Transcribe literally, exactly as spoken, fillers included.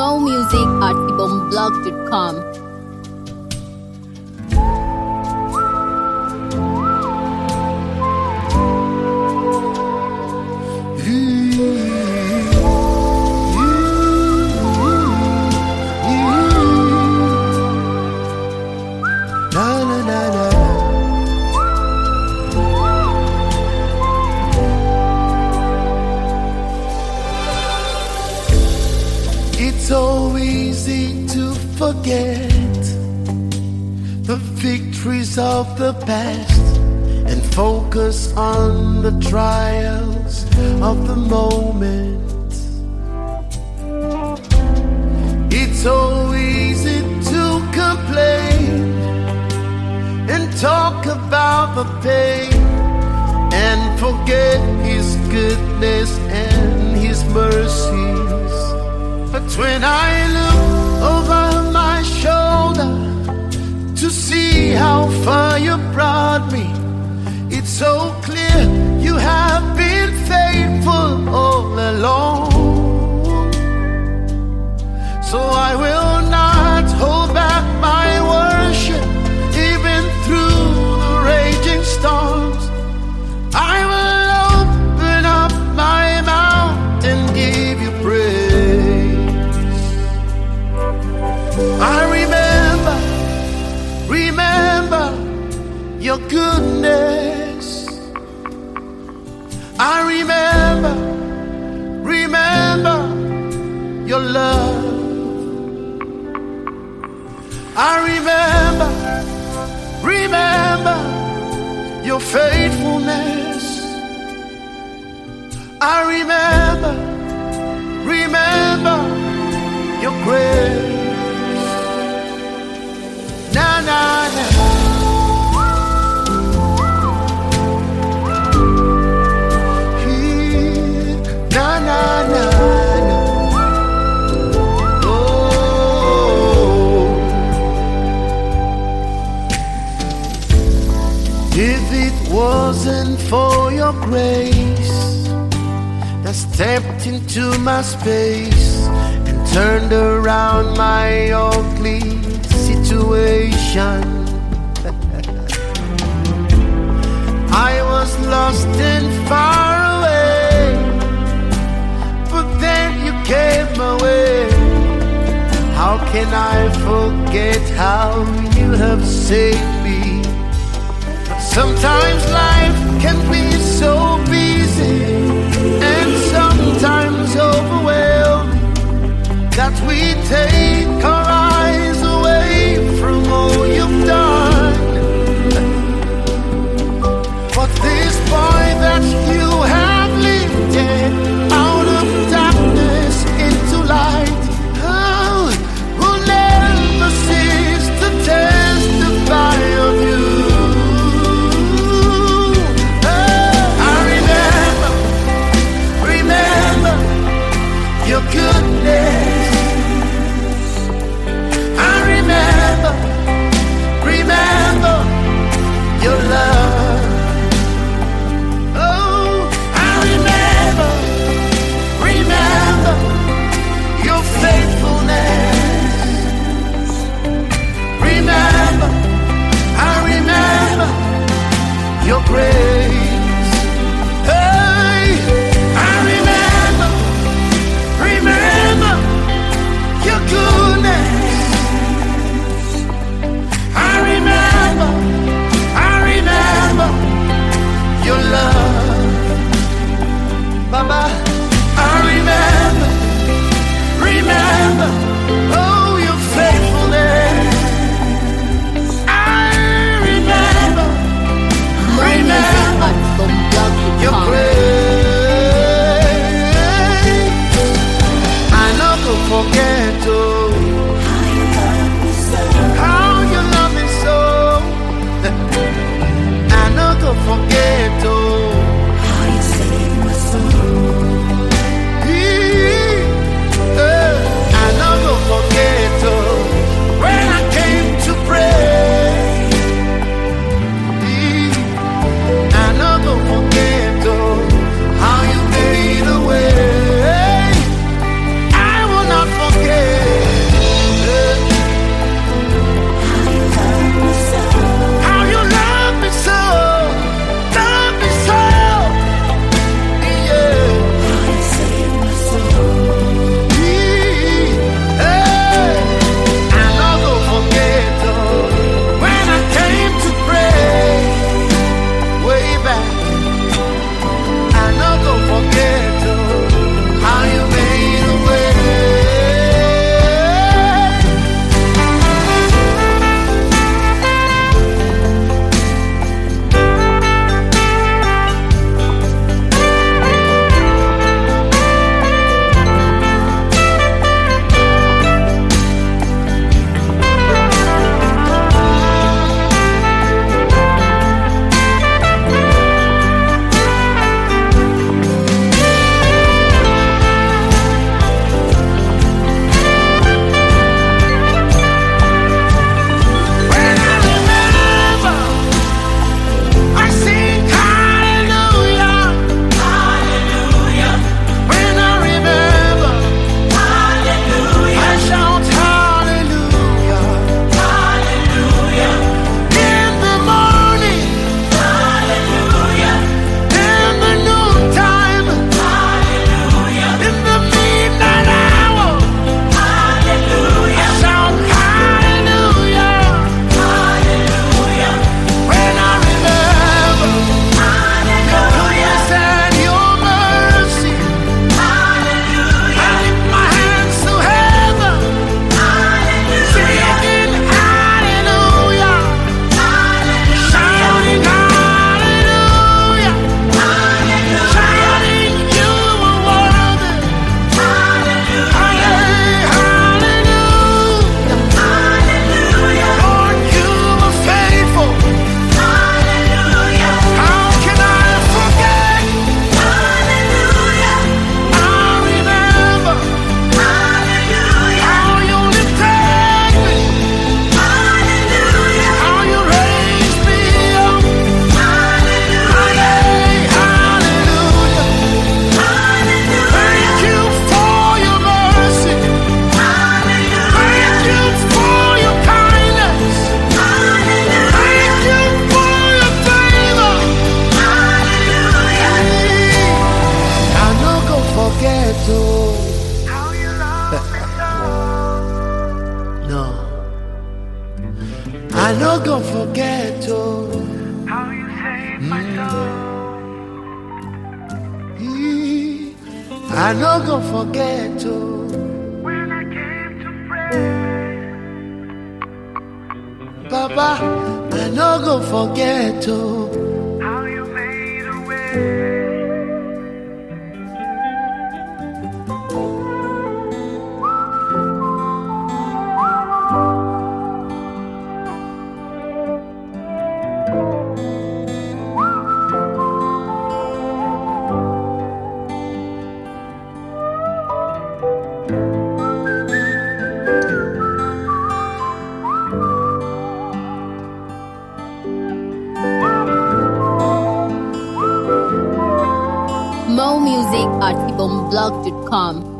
More music at ibomblog dot com. It's so easy to forget the victories of the past and focus on the trials of the moment. It's so easy to complain and talk about the pain and forget His goodness and His mercies. But when I look over my shoulder to see how far you brought me, it's so clear you have been faithful all along. So I will not hold back my worship, even through the raging storms. I will open up my mouth and give you praise. I remember, remember your goodness. I remember, remember your love. I remember, remember your faithfulness. I remember, remember your grace. Na na na. He, na na na na. Oh, if it wasn't for your grace that stepped into my space and turned around my ugly situation, I was lost and far away, but then you came my way. How can I forget how you have saved me? But sometimes life can be so busy and sometimes overwhelming that we take our eyes away from all you've done. But this boy that you have lifted out of darkness into light, oh, will never cease to testify of you. Oh, I remember, remember your goodness. Remember, remember your love. I no go forget oh. When I came to pray, Papa, I no go forget oh. how you made a way. More music at ibom blog dot com.